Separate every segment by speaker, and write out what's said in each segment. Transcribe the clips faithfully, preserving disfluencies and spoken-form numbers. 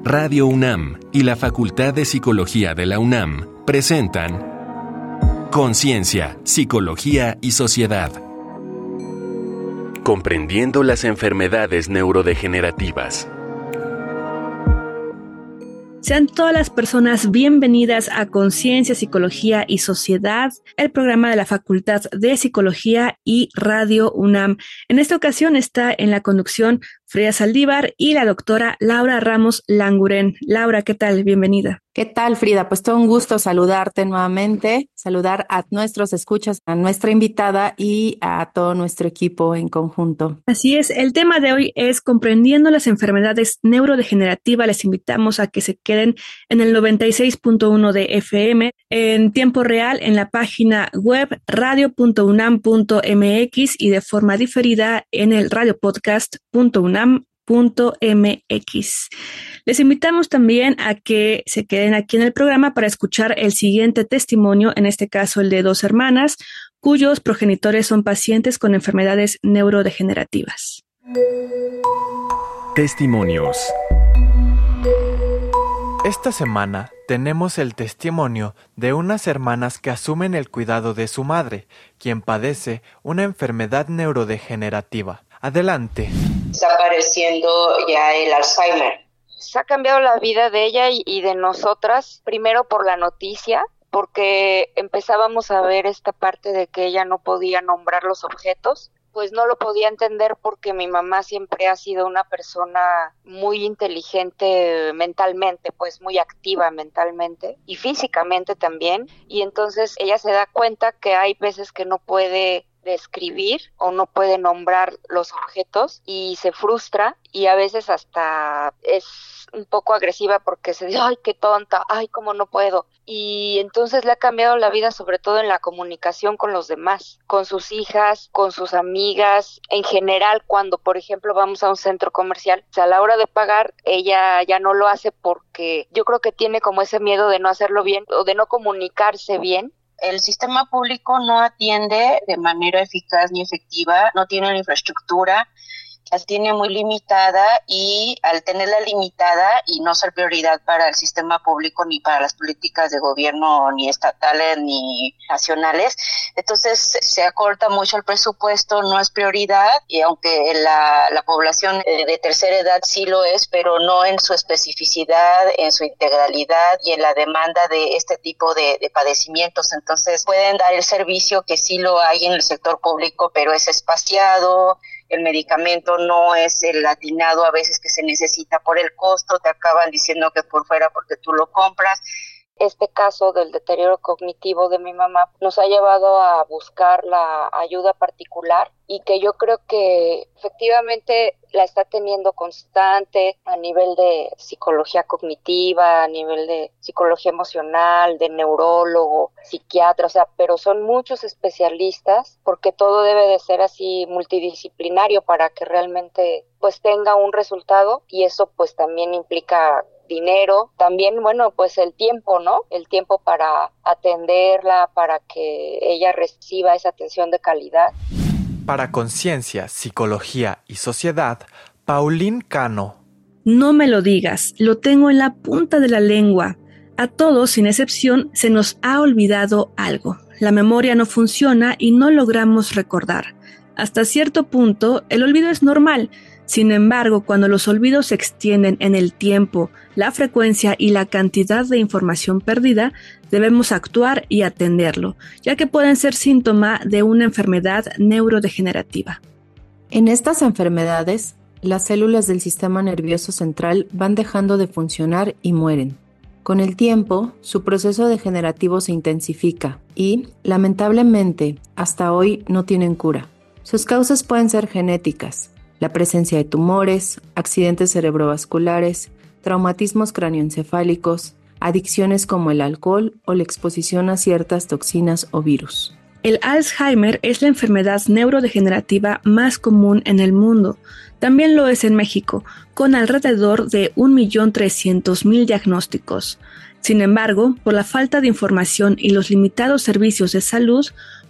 Speaker 1: Radio UNAM y la Facultad de Psicología de la UNAM presentan Conciencia, Psicología y Sociedad. Comprendiendo las enfermedades neurodegenerativas.
Speaker 2: Sean todas las personas bienvenidas a Conciencia, Psicología y Sociedad, el programa de la Facultad de Psicología y Radio UNAM. En esta ocasión está en la conducción Frida Saldívar y la doctora Laura Ramos Languren. Laura, ¿qué tal? Bienvenida.
Speaker 3: ¿Qué tal, Frida? Pues todo un gusto saludarte nuevamente, saludar a nuestros escuchas, a nuestra invitada y a todo nuestro equipo en conjunto.
Speaker 2: Así es, el tema de hoy es comprendiendo las enfermedades neurodegenerativas. Les invitamos a que se queden en el noventa y seis punto uno de F M en tiempo real en la página web radio punto unam punto m x y de forma diferida en el radiopodcast punto unam punto m x. Les invitamos también a que se queden aquí en el programa para escuchar el siguiente testimonio, en este caso el de dos hermanas, cuyos progenitores son pacientes con enfermedades neurodegenerativas.
Speaker 1: Testimonios.
Speaker 4: Esta semana tenemos el testimonio de unas hermanas que asumen el cuidado de su madre, quien padece una enfermedad neurodegenerativa. Adelante.
Speaker 5: Está apareciendo ya el Alzheimer.
Speaker 6: Se ha cambiado la vida de ella y, y de nosotras, primero por la noticia, porque empezábamos a ver esta parte de que ella no podía nombrar los objetos, pues no lo podía entender porque mi mamá siempre ha sido una persona muy inteligente mentalmente, pues muy activa mentalmente y físicamente también, y entonces ella se da cuenta que hay veces que no puede describir o no puede nombrar los objetos y se frustra y a veces hasta es un poco agresiva porque se dice, ay, qué tonta, ay, cómo no puedo. Y entonces le ha cambiado la vida, sobre todo en la comunicación con los demás, con sus hijas, con sus amigas, en general cuando, por ejemplo, vamos a un centro comercial, o sea, a la hora de pagar, ella ya no lo hace porque yo creo que tiene como ese miedo de no hacerlo bien o de no comunicarse bien.
Speaker 5: El sistema público no atiende de manera eficaz ni efectiva, no tiene una infraestructura, la tiene muy limitada y al tenerla limitada y no ser prioridad para el sistema público ni para las políticas de gobierno ni estatales ni nacionales, entonces se acorta mucho el presupuesto, no es prioridad y aunque la, la población de tercera edad sí lo es, pero no en su especificidad, en su integralidad y en la demanda de este tipo de, de padecimientos, entonces pueden dar el servicio que sí lo hay en el sector público, pero es espaciado. El medicamento no es el atinado a veces que se necesita por el costo, te acaban diciendo que por fuera porque tú lo compras.
Speaker 6: Este caso del deterioro cognitivo de mi mamá nos ha llevado a buscar la ayuda particular y que yo creo que efectivamente la está teniendo constante a nivel de psicología cognitiva, a nivel de psicología emocional, de neurólogo, psiquiatra, o sea, pero son muchos especialistas porque todo debe de ser así multidisciplinario para que realmente pues tenga un resultado y eso pues también implica dinero, también, bueno, pues el tiempo, ¿no? El tiempo para atenderla, para que ella reciba esa atención de calidad.
Speaker 4: Para Conciencia, Psicología y Sociedad, Pauline Cano.
Speaker 2: No me lo digas, lo tengo en la punta de la lengua. A todos, sin excepción, se nos ha olvidado algo. La memoria no funciona y no logramos recordar. Hasta cierto punto, el olvido es normal. Sin embargo, cuando los olvidos se extienden en el tiempo, la frecuencia y la cantidad de información perdida, debemos actuar y atenderlo, ya que pueden ser síntoma de una enfermedad neurodegenerativa.
Speaker 3: En estas enfermedades, las células del sistema nervioso central van dejando de funcionar y mueren. Con el tiempo, su proceso degenerativo se intensifica y, lamentablemente, hasta hoy no tienen cura. Sus causas pueden ser genéticas, la presencia de tumores, accidentes cerebrovasculares, traumatismos cráneoencefálicos, adicciones como el alcohol o la exposición a ciertas toxinas o virus.
Speaker 2: El Alzheimer es la enfermedad neurodegenerativa más común en el mundo. También lo es en México, con alrededor de un millón trescientos mil diagnósticos. Sin embargo, por la falta de información y los limitados servicios de salud,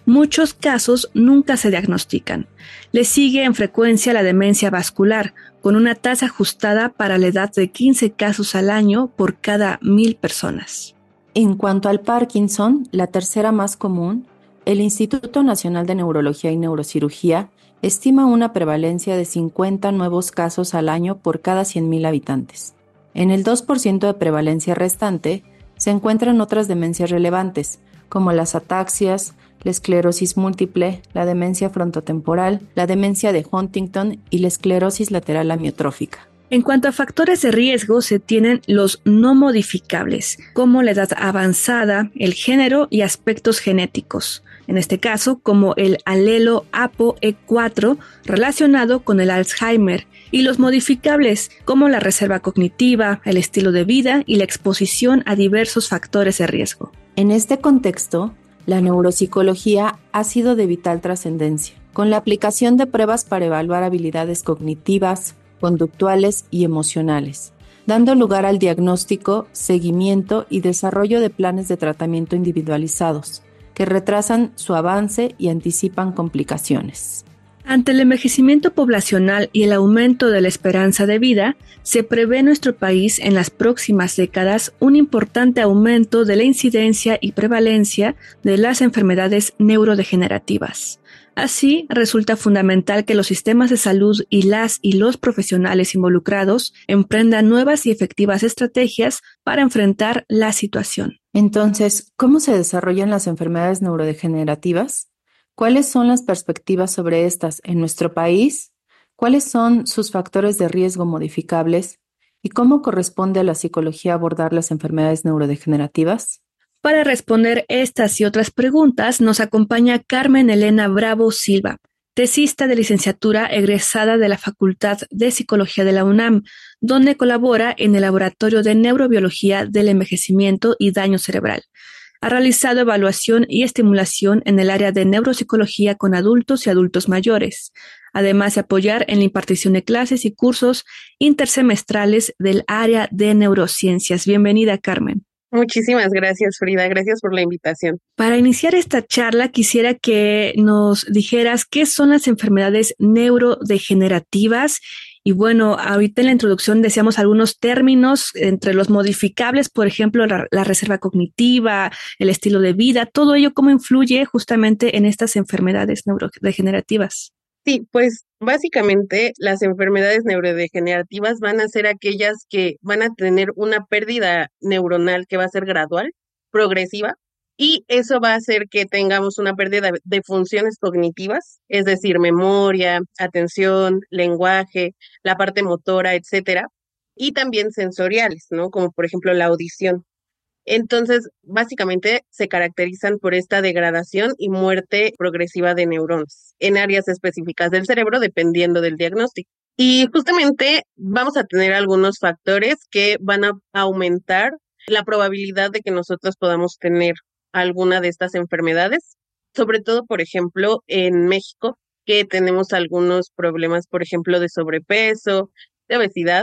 Speaker 2: Muchos casos nunca se diagnostican. Le sigue en frecuencia la demencia vascular, con una tasa ajustada para la edad de quince casos al año por cada mil personas.
Speaker 3: En cuanto al Parkinson, la tercera más común, el Instituto Nacional de Neurología y Neurocirugía estima una prevalencia de cincuenta nuevos casos al año por cada cien mil habitantes. En el dos por ciento de prevalencia restante se encuentran otras demencias relevantes, como las ataxias, la esclerosis múltiple, la demencia frontotemporal, la demencia de Huntington y la esclerosis lateral amiotrófica.
Speaker 2: En cuanto a factores de riesgo, se tienen los no modificables, como la edad avanzada, el género y aspectos genéticos. En este caso, como el alelo A P O E cuatro relacionado con el Alzheimer, y los modificables, como la reserva cognitiva, el estilo de vida y la exposición a diversos factores de riesgo.
Speaker 3: En este contexto, la neuropsicología ha sido de vital trascendencia, con la aplicación de pruebas para evaluar habilidades cognitivas, conductuales y emocionales, dando lugar al diagnóstico, seguimiento y desarrollo de planes de tratamiento individualizados, que retrasan su avance y anticipan complicaciones.
Speaker 2: Ante el envejecimiento poblacional y el aumento de la esperanza de vida, se prevé en nuestro país en las próximas décadas un importante aumento de la incidencia y prevalencia de las enfermedades neurodegenerativas. Así, resulta fundamental que los sistemas de salud y las y los profesionales involucrados emprendan nuevas y efectivas estrategias para enfrentar la situación.
Speaker 3: Entonces, ¿cómo se desarrollan las enfermedades neurodegenerativas? ¿Cuáles son las perspectivas sobre estas en nuestro país? ¿Cuáles son sus factores de riesgo modificables? ¿Y cómo corresponde a la psicología abordar las enfermedades neurodegenerativas?
Speaker 2: Para responder estas y otras preguntas, nos acompaña Carmen Elena Bravo Silva, tesista de licenciatura egresada de la Facultad de Psicología de la UNAM, donde colabora en el Laboratorio de Neurobiología del Envejecimiento y Daño Cerebral. Ha realizado evaluación y estimulación en el área de neuropsicología con adultos y adultos mayores, además de apoyar en la impartición de clases y cursos intersemestrales del área de neurociencias. Bienvenida, Carmen.
Speaker 7: Muchísimas gracias, Frida. Gracias por la invitación.
Speaker 2: Para iniciar esta charla, quisiera que nos dijeras qué son las enfermedades neurodegenerativas. Y bueno, ahorita en la introducción decíamos algunos términos entre los modificables, por ejemplo, la, la reserva cognitiva, el estilo de vida, todo ello, ¿cómo influye justamente en estas enfermedades neurodegenerativas?
Speaker 7: Sí, pues básicamente las enfermedades neurodegenerativas van a ser aquellas que van a tener una pérdida neuronal que va a ser gradual, progresiva, y eso va a hacer que tengamos una pérdida de funciones cognitivas, es decir, memoria, atención, lenguaje, la parte motora, etcétera, y también sensoriales, ¿no? Como por ejemplo la audición. Entonces, básicamente se caracterizan por esta degradación y muerte progresiva de neuronas en áreas específicas del cerebro, dependiendo del diagnóstico. Y justamente vamos a tener algunos factores que van a aumentar la probabilidad de que nosotros podamos tener alguna de estas enfermedades, sobre todo, por ejemplo, en México, que tenemos algunos problemas, por ejemplo, de sobrepeso, de obesidad.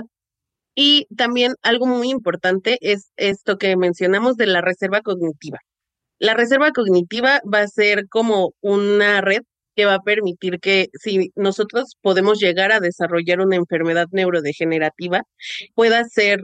Speaker 7: Y también algo muy importante es esto que mencionamos de la reserva cognitiva. La reserva cognitiva va a ser como una red que va a permitir que si nosotros podemos llegar a desarrollar una enfermedad neurodegenerativa, pueda ser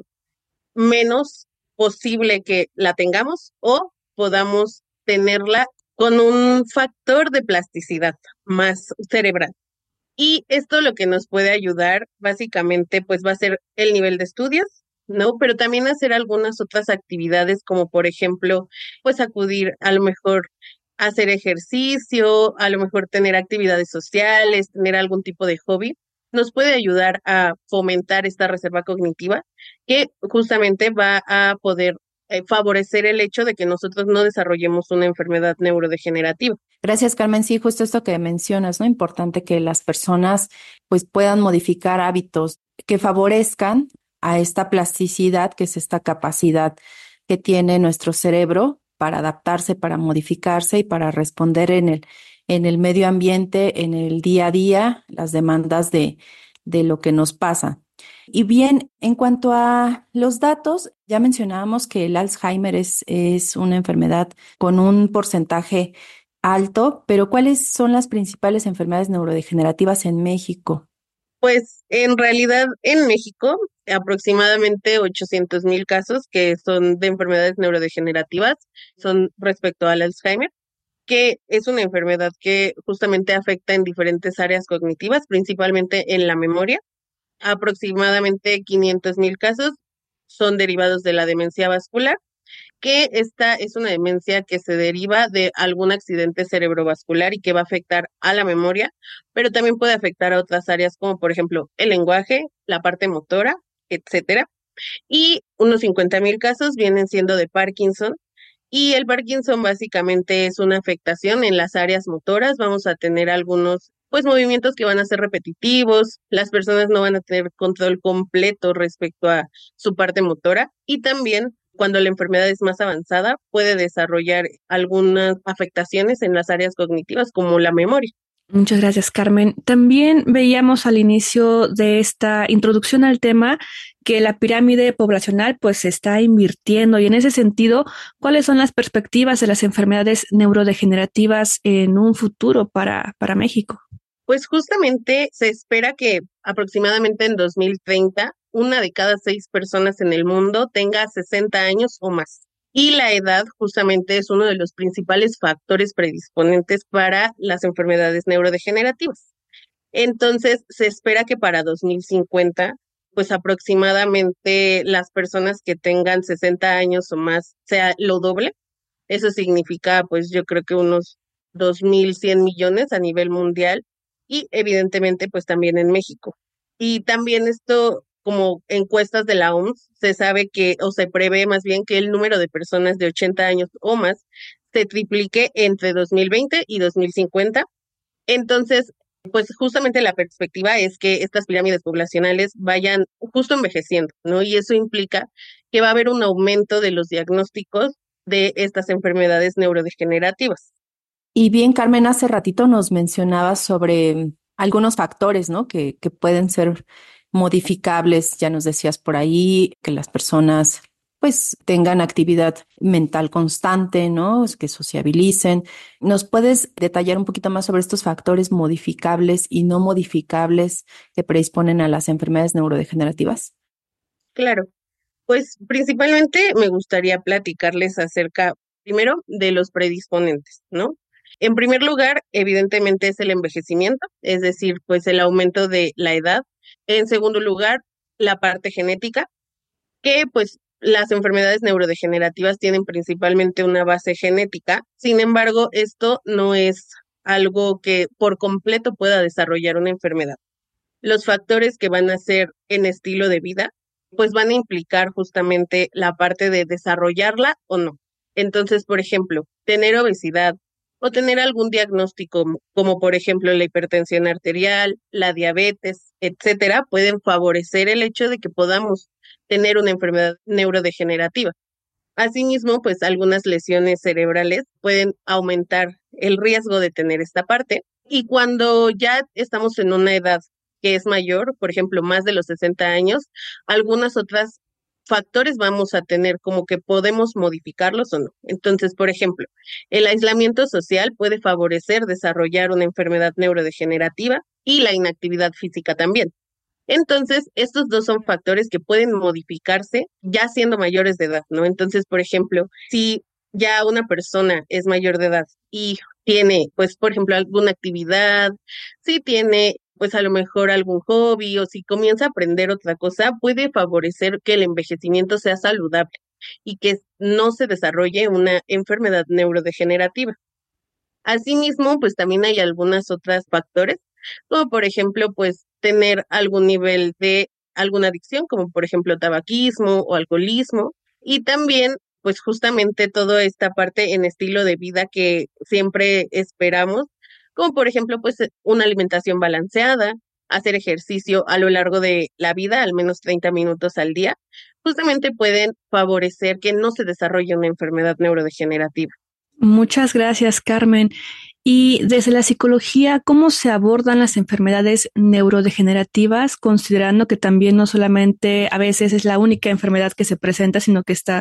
Speaker 7: menos posible que la tengamos o podamos tenerla con un factor de plasticidad más cerebral. Y esto lo que nos puede ayudar básicamente pues va a ser el nivel de estudios, ¿no? Pero también hacer algunas otras actividades como por ejemplo pues acudir a lo mejor a hacer ejercicio, a lo mejor tener actividades sociales, tener algún tipo de hobby, nos puede ayudar a fomentar esta reserva cognitiva que justamente va a poder eh, favorecer el hecho de que nosotros no desarrollemos una enfermedad neurodegenerativa.
Speaker 3: Gracias, Carmen. Sí, justo esto que mencionas, ¿no? Importante que las personas pues puedan modificar hábitos que favorezcan a esta plasticidad, que es esta capacidad que tiene nuestro cerebro para adaptarse, para modificarse y para responder en el, en el medio ambiente, en el día a día, las demandas de, de lo que nos pasa. Y bien, en cuanto a los datos, ya mencionábamos que el Alzheimer es, es una enfermedad con un porcentaje alto, pero ¿cuáles son las principales enfermedades neurodegenerativas en México?
Speaker 7: Pues en realidad en México aproximadamente ochocientos mil casos que son de enfermedades neurodegenerativas son respecto al Alzheimer, que es una enfermedad que justamente afecta en diferentes áreas cognitivas, principalmente en la memoria. Aproximadamente quinientos mil casos son derivados de la demencia vascular, que esta es una demencia que se deriva de algún accidente cerebrovascular y que va a afectar a la memoria, pero también puede afectar a otras áreas como por ejemplo el lenguaje, la parte motora, etcétera. Y unos cincuenta mil casos vienen siendo de Parkinson. Y el Parkinson básicamente es una afectación en las áreas motoras. Vamos a tener algunos pues movimientos que van a ser repetitivos, las personas no van a tener control completo respecto a su parte motora y también cuando la enfermedad es más avanzada puede desarrollar algunas afectaciones en las áreas cognitivas como la memoria.
Speaker 2: Muchas gracias, Carmen. También veíamos al inicio de esta introducción al tema que la pirámide poblacional pues se está invirtiendo y en ese sentido, ¿cuáles son las perspectivas de las enfermedades neurodegenerativas en un futuro para, para México?
Speaker 7: Pues justamente se espera que aproximadamente en dos mil treinta una de cada seis personas en el mundo tenga sesenta años o más. Y la edad justamente es uno de los principales factores predisponentes para las enfermedades neurodegenerativas. Entonces, se espera que para dos mil cincuenta, pues aproximadamente las personas que tengan sesenta años o más sea lo doble. Eso significa, pues yo creo que unos dos mil cien millones a nivel mundial y evidentemente, pues también en México. Y también esto, como encuestas de la O M S, se sabe que, o se prevé más bien que el número de personas de ochenta años o más se triplique entre dos mil veinte y dos mil cincuenta. Entonces, pues justamente la perspectiva es que estas pirámides poblacionales vayan justo envejeciendo, ¿no? Y eso implica que va a haber un aumento de los diagnósticos de estas enfermedades neurodegenerativas.
Speaker 3: Y bien, Carmen, hace ratito nos mencionabas sobre algunos factores, ¿no? Que, que pueden ser modificables. Ya nos decías por ahí que las personas pues tengan actividad mental constante, ¿no? Que sociabilicen. ¿Nos puedes detallar un poquito más sobre estos factores modificables y no modificables que predisponen a las enfermedades neurodegenerativas?
Speaker 7: Claro, pues principalmente me gustaría platicarles acerca, primero, de los predisponentes, ¿no? En primer lugar, evidentemente es el envejecimiento, es decir, pues el aumento de la edad. En segundo lugar, la parte genética, que pues las enfermedades neurodegenerativas tienen principalmente una base genética. Sin embargo, esto no es algo que por completo pueda desarrollar una enfermedad. Los factores que van a ser en estilo de vida, pues van a implicar justamente la parte de desarrollarla o no. Entonces, por ejemplo, tener obesidad o tener algún diagnóstico como por ejemplo la hipertensión arterial, la diabetes, etcétera, pueden favorecer el hecho de que podamos tener una enfermedad neurodegenerativa. Asimismo, pues algunas lesiones cerebrales pueden aumentar el riesgo de tener esta parte y cuando ya estamos en una edad que es mayor, por ejemplo, más de los sesenta años, algunas otras factores vamos a tener como que podemos modificarlos o no. Entonces, por ejemplo, el aislamiento social puede favorecer desarrollar una enfermedad neurodegenerativa y la inactividad física también. Entonces, estos dos son factores que pueden modificarse ya siendo mayores de edad, ¿no? Entonces, por ejemplo, si ya una persona es mayor de edad y tiene, pues, por ejemplo, alguna actividad, si tiene pues a lo mejor algún hobby o si comienza a aprender otra cosa, puede favorecer que el envejecimiento sea saludable y que no se desarrolle una enfermedad neurodegenerativa. Asimismo, pues también hay algunos otros factores, como por ejemplo, pues tener algún nivel de alguna adicción, como por ejemplo tabaquismo o alcoholismo, y también pues justamente toda esta parte en estilo de vida que siempre esperamos, como por ejemplo, pues una alimentación balanceada, hacer ejercicio a lo largo de la vida, al menos treinta minutos al día, justamente pueden favorecer que no se desarrolle una enfermedad neurodegenerativa.
Speaker 2: Muchas gracias, Carmen. Y desde la psicología, ¿cómo se abordan las enfermedades neurodegenerativas, considerando que también no solamente a veces es la única enfermedad que se presenta, sino que está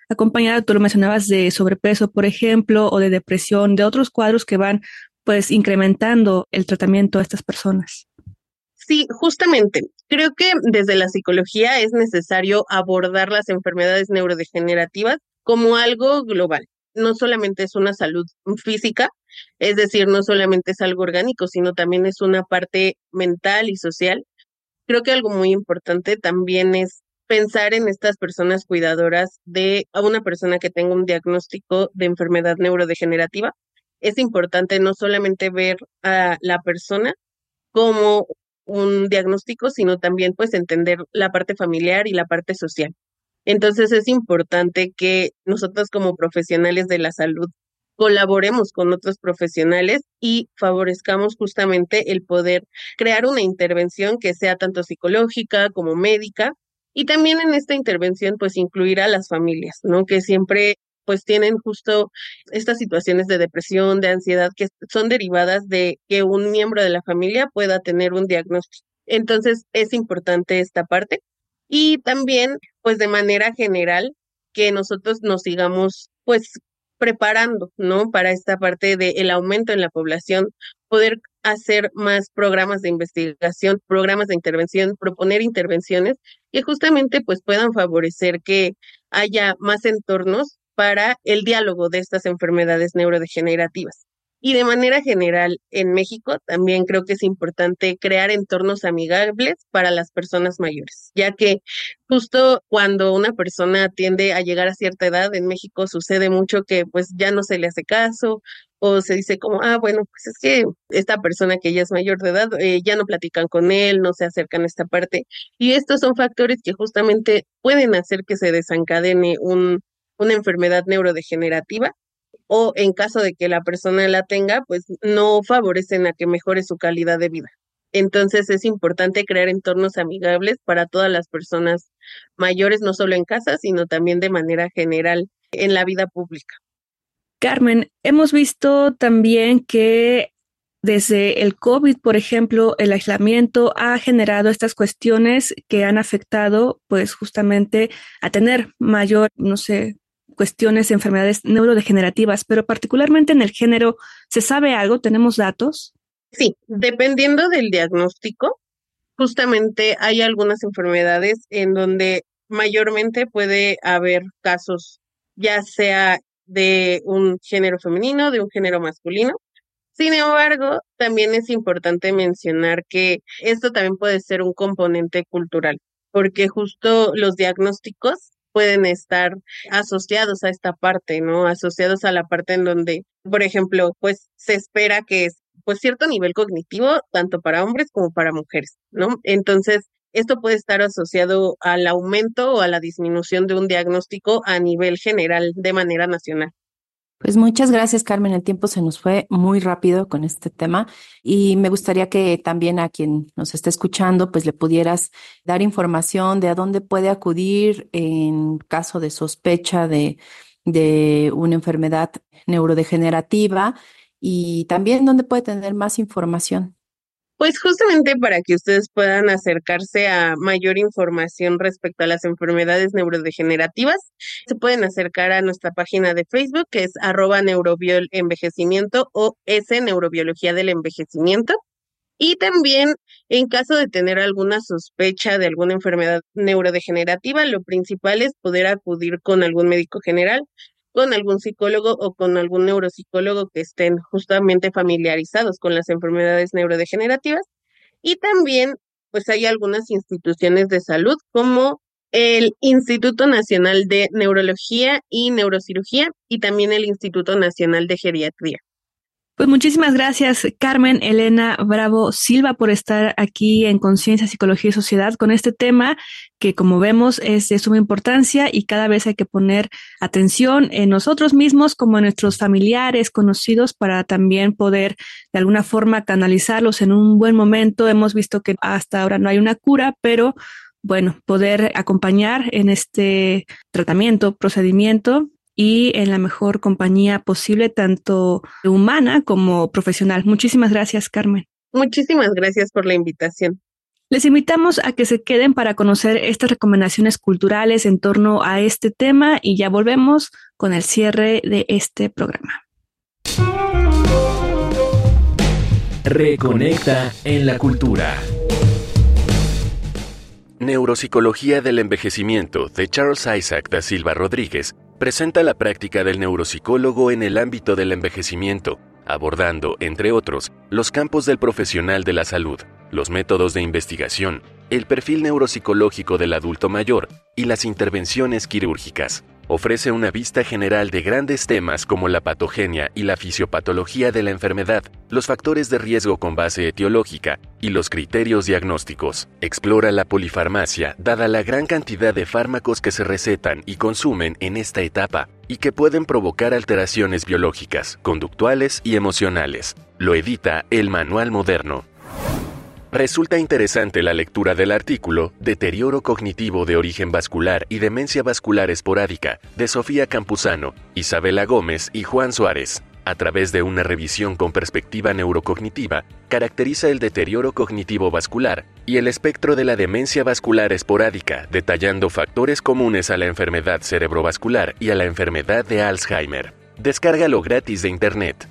Speaker 2: acompañada, tú lo mencionabas, de sobrepeso, por ejemplo, o de depresión, de otros cuadros que van pues incrementando el tratamiento a estas personas.
Speaker 7: Sí, justamente. Creo que desde la psicología es necesario abordar las enfermedades neurodegenerativas como algo global. No solamente es una salud física, es decir, no solamente es algo orgánico, sino también es una parte mental y social. Creo que algo muy importante también es pensar en estas personas cuidadoras de a una persona que tenga un diagnóstico de enfermedad neurodegenerativa. Es importante no solamente ver a la persona como un diagnóstico, sino también pues entender la parte familiar y la parte social. Entonces es importante que nosotros como profesionales de la salud colaboremos con otros profesionales y favorezcamos justamente el poder crear una intervención que sea tanto psicológica como médica, y también en esta intervención pues incluir a las familias, ¿no? Que siempre pues tienen justo estas situaciones de depresión, de ansiedad, que son derivadas de que un miembro de la familia pueda tener un diagnóstico. Entonces es importante esta parte. Y también, pues de manera general, que nosotros nos sigamos, pues, preparando, ¿no? Para esta parte del aumento en la población, poder hacer más programas de investigación, programas de intervención, proponer intervenciones que justamente, pues, puedan favorecer que haya más entornos para el diálogo de estas enfermedades neurodegenerativas. Y de manera general, en México también creo que es importante crear entornos amigables para las personas mayores, ya que justo cuando una persona tiende a llegar a cierta edad, en México sucede mucho que pues ya no se le hace caso, o se dice como, ah, bueno, pues es que esta persona que ya es mayor de edad, eh, ya no platican con él, no se acercan a esta parte. Y estos son factores que justamente pueden hacer que se desencadene un, una enfermedad neurodegenerativa, o en caso de que la persona la tenga, pues no favorecen a que mejore su calidad de vida. Entonces es importante crear entornos amigables para todas las personas mayores, no solo en casa, sino también de manera general en la vida pública.
Speaker 2: Carmen, hemos visto también que desde el COVID, por ejemplo, el aislamiento ha generado estas cuestiones que han afectado, pues justamente a tener mayor, no sé, cuestiones de enfermedades neurodegenerativas, pero particularmente en el género, ¿se sabe algo? ¿Tenemos datos?
Speaker 7: Sí, dependiendo del diagnóstico, justamente hay algunas enfermedades en donde mayormente puede haber casos, ya sea de un género femenino, de un género masculino. Sin embargo, también es importante mencionar que esto también puede ser un componente cultural, porque justo los diagnósticos pueden estar asociados a esta parte, ¿no? Asociados a la parte en donde, por ejemplo, pues se espera que es pues cierto nivel cognitivo, tanto para hombres como para mujeres, ¿no? Entonces, esto puede estar asociado al aumento o a la disminución de un diagnóstico a nivel general de manera nacional.
Speaker 3: Pues muchas gracias, Carmen. El tiempo se nos fue muy rápido con este tema y me gustaría que también a quien nos esté escuchando, pues le pudieras dar información de a dónde puede acudir en caso de sospecha de, de una enfermedad neurodegenerativa y también dónde puede tener más información.
Speaker 7: Pues justamente para que ustedes puedan acercarse a mayor información respecto a las enfermedades neurodegenerativas, se pueden acercar a nuestra página de Facebook, que es arroba neurobiolenvejecimiento o S Neurobiología del Envejecimiento. Y también, en caso de tener alguna sospecha de alguna enfermedad neurodegenerativa, lo principal es poder acudir con algún médico general, con algún psicólogo o con algún neuropsicólogo que estén justamente familiarizados con las enfermedades neurodegenerativas. Y también, pues hay algunas instituciones de salud como el Instituto Nacional de Neurología y Neurocirugía y también el Instituto Nacional de Geriatría.
Speaker 2: Pues muchísimas gracias, Carmen Elena Bravo Silva, por estar aquí en Conciencia, Psicología y Sociedad con este tema que, como vemos, es de suma importancia y cada vez hay que poner atención en nosotros mismos como en nuestros familiares, conocidos, para también poder de alguna forma canalizarlos en un buen momento. Hemos visto que hasta ahora no hay una cura, pero bueno, poder acompañar en este tratamiento, procedimiento, y en la mejor compañía posible, tanto humana como profesional. Muchísimas gracias, Carmen.
Speaker 7: Muchísimas gracias por la invitación.
Speaker 2: Les invitamos a que se queden para conocer estas recomendaciones culturales en torno a este tema y ya volvemos con el cierre de este programa.
Speaker 1: Reconecta en la cultura. Neuropsicología del envejecimiento de Charles Isaac da Silva Rodríguez presenta la práctica del neuropsicólogo en el ámbito del envejecimiento, abordando, entre otros, los campos del profesional de la salud, los métodos de investigación, el perfil neuropsicológico del adulto mayor y las intervenciones quirúrgicas. Ofrece una vista general de grandes temas como la patogenia y la fisiopatología de la enfermedad, los factores de riesgo con base etiológica y los criterios diagnósticos. Explora la polifarmacia, dada la gran cantidad de fármacos que se recetan y consumen en esta etapa y que pueden provocar alteraciones biológicas, conductuales y emocionales. Lo edita El Manual Moderno. Resulta interesante la lectura del artículo Deterioro cognitivo de origen vascular y demencia vascular esporádica de Sofía Campuzano, Isabela Gómez y Juan Suárez. A través de una revisión con perspectiva neurocognitiva, caracteriza el deterioro cognitivo vascular y el espectro de la demencia vascular esporádica, detallando factores comunes a la enfermedad cerebrovascular y a la enfermedad de Alzheimer. Descárgalo gratis de internet.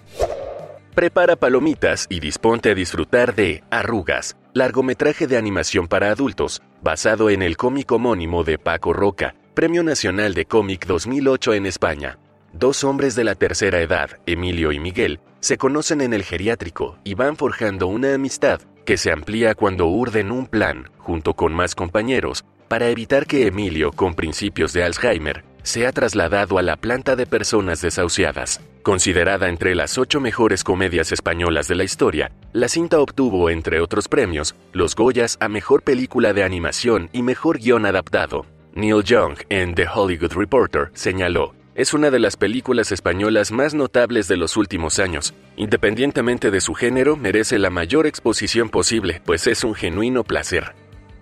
Speaker 1: Prepara palomitas y disponte a disfrutar de Arrugas, largometraje de animación para adultos, basado en el cómic homónimo de Paco Roca, Premio Nacional de Cómic dos mil ocho en España. Dos hombres de la tercera edad, Emilio y Miguel, se conocen en el geriátrico y van forjando una amistad que se amplía cuando urden un plan, junto con más compañeros, para evitar que Emilio, con principios de Alzheimer, sea trasladado a la planta de personas desahuciadas. Considerada entre las ocho mejores comedias españolas de la historia, la cinta obtuvo, entre otros premios, los Goyas a Mejor Película de Animación y Mejor Guión Adaptado. Neil Young, en The Hollywood Reporter, señaló: es una de las películas españolas más notables de los últimos años. Independientemente de su género, merece la mayor exposición posible, pues es un genuino placer.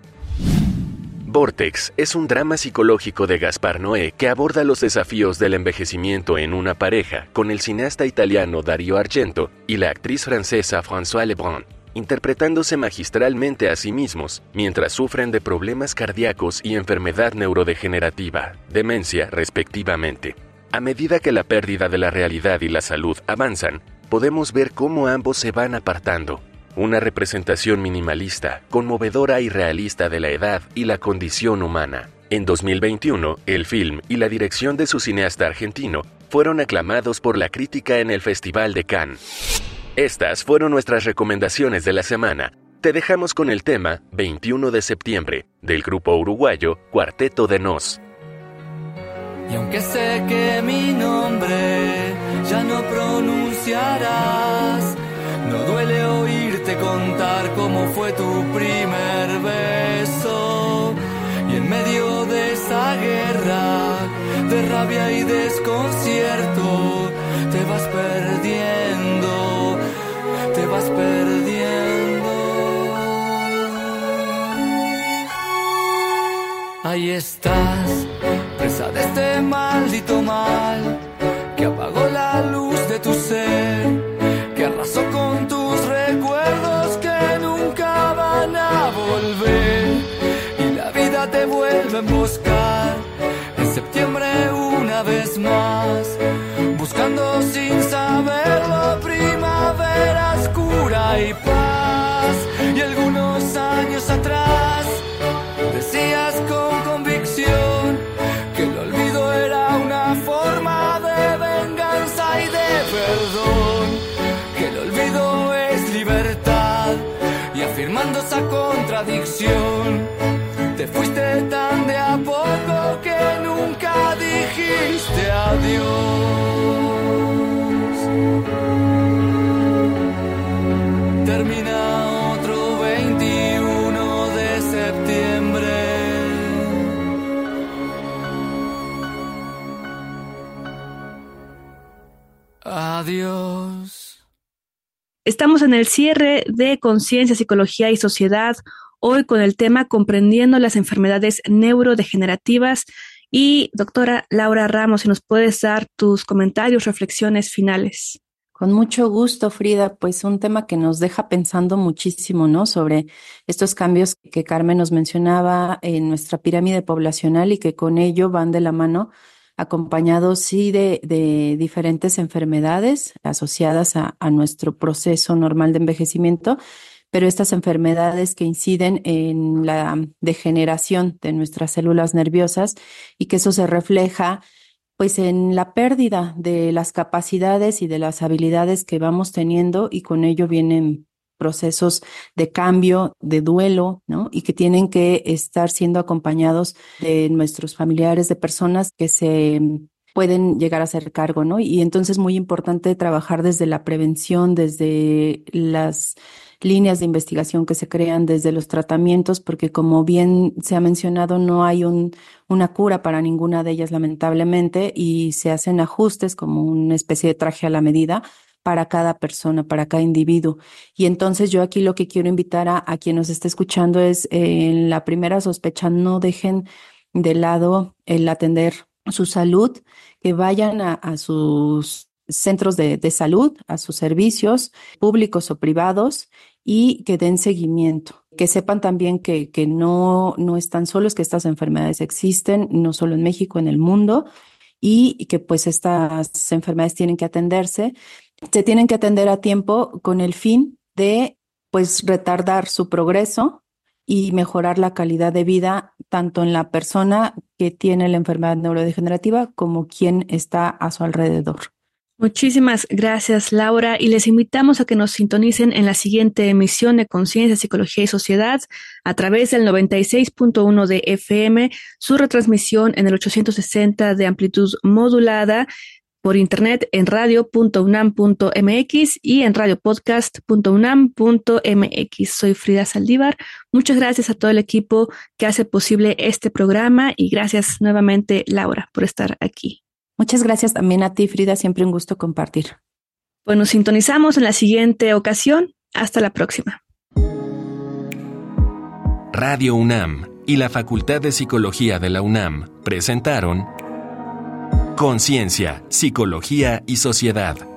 Speaker 1: Vortex es un drama psicológico de Gaspar Noé que aborda los desafíos del envejecimiento en una pareja con el cineasta italiano Dario Argento y la actriz francesa François Lebrun, interpretándose magistralmente a sí mismos mientras sufren de problemas cardíacos y enfermedad neurodegenerativa, demencia respectivamente. A medida que la pérdida de la realidad y la salud avanzan, podemos ver cómo ambos se van apartando. Una representación minimalista, conmovedora y realista de la edad y la condición humana. En dos mil veintiuno, el film y la dirección de su cineasta argentino fueron aclamados por la crítica en el Festival de Cannes. Estas fueron nuestras recomendaciones de la semana. Te dejamos con el tema veintiuno de septiembre, del grupo uruguayo Cuarteto de Nos.
Speaker 8: Y aunque sé que mi nombre ya no pronunciarás, no duele oírte contar cómo fue tu primer beso. Y en medio de esa guerra de rabia y desconcierto, te vas perdiendo, te vas perdiendo. Ahí estás, presa de este maldito mal que apagó la luz de tu ser, que arrasó con tus recuerdos que nunca van a volver, y la vida te vuelve a emboscar en septiembre una vez más, buscando sin saberlo primavera oscura y paz. Y algunos años atrás decías con convicción que el olvido era una forma de venganza y de perdón, que el olvido es libertad, y afirmando esa contradicción, te fuiste tan de a poco que nunca dijiste adiós. Termina otro veintiuno de septiembre. Adiós.
Speaker 2: Estamos en el cierre de Conciencia, Psicología y Sociedad, hoy con el tema Comprendiendo las enfermedades neurodegenerativas. Y doctora Laura Ramos, si nos puedes dar tus comentarios, reflexiones finales.
Speaker 3: Con mucho gusto, Frida, pues un tema que nos deja pensando muchísimo, ¿no? Sobre estos cambios que Carmen nos mencionaba en nuestra pirámide poblacional y que con ello van de la mano, acompañados sí de, de diferentes enfermedades asociadas a, a nuestro proceso normal de envejecimiento, pero estas enfermedades que inciden en la degeneración de nuestras células nerviosas y que eso se refleja pues en la pérdida de las capacidades y de las habilidades que vamos teniendo, y con ello vienen procesos de cambio, de duelo, ¿no? Y que tienen que estar siendo acompañados de nuestros familiares, de personas que se pueden llegar a hacer cargo, ¿no? Y entonces es muy importante trabajar desde la prevención, desde las líneas de investigación que se crean, desde los tratamientos, porque como bien se ha mencionado, no hay un, una cura para ninguna de ellas, lamentablemente, y se hacen ajustes como una especie de traje a la medida para cada persona, para cada individuo. Y entonces yo aquí lo que quiero invitar a, a quien nos esté escuchando es, eh, en la primera sospecha, no dejen de lado el atender su salud, que vayan a, a sus centros de, de salud, a sus servicios públicos o privados, y que den seguimiento, que sepan también que, que no, no están solos, que estas enfermedades existen, no solo en México, en el mundo, y que pues estas enfermedades tienen que atenderse, se tienen que atender a tiempo con el fin de pues retardar su progreso y mejorar la calidad de vida tanto en la persona que tiene la enfermedad neurodegenerativa como quien está a su alrededor.
Speaker 2: Muchísimas gracias, Laura, y les invitamos a que nos sintonicen en la siguiente emisión de Conciencia, Psicología y Sociedad a través del noventa y seis punto uno de F M, su retransmisión en el ochocientos sesenta de amplitud modulada, por internet en radio punto unam punto m x y en radiopodcast punto unam punto m x. Soy Frida Saldívar. Muchas gracias a todo el equipo que hace posible este programa y gracias nuevamente, Laura, por estar aquí.
Speaker 3: Muchas gracias también a ti, Frida. Siempre un gusto compartir.
Speaker 2: Pues nos sintonizamos en la siguiente ocasión. Hasta la próxima.
Speaker 1: Radio UNAM y la Facultad de Psicología de la UNAM presentaron Conciencia, Psicología y Sociedad.